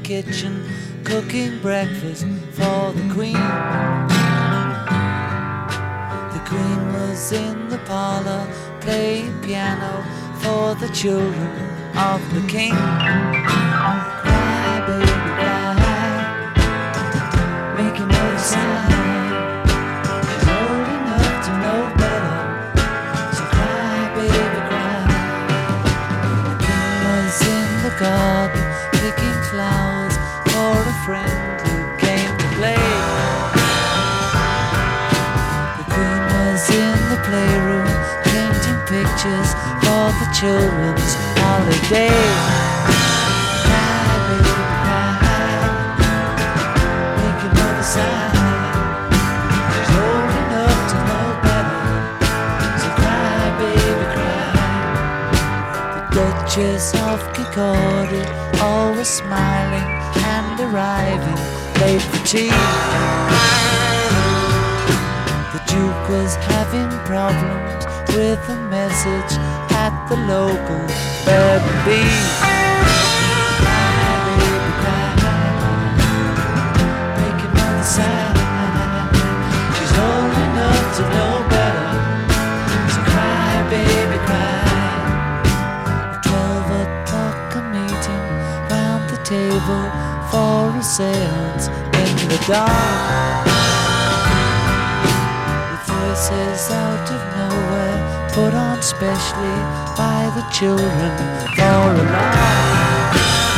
kitchen, cooking breakfast for the Queen. The Queen was in the parlor, playing piano for the children of the King. Cry, baby, cry, making no sign. She's old enough to know better, so cry, baby, cry. The King was in the garden, picking flowers for a friend who came to play. The Queen was in the playroom, painting pictures for the children's holiday. Cry, baby, cry, make another sign. She's old enough to know better, so cry, baby, cry. The Duchess of Kirkcaldy, always smiling and arriving late for tea. The Duke was having problems with a message at the local B&B. Cry, baby, cry, make another sign. She's old enough to know better, so cry, baby, cry. At 12 o'clock a meeting round the table for a seance in the dark. With voices out of nowhere, put on specially by the children for a laugh.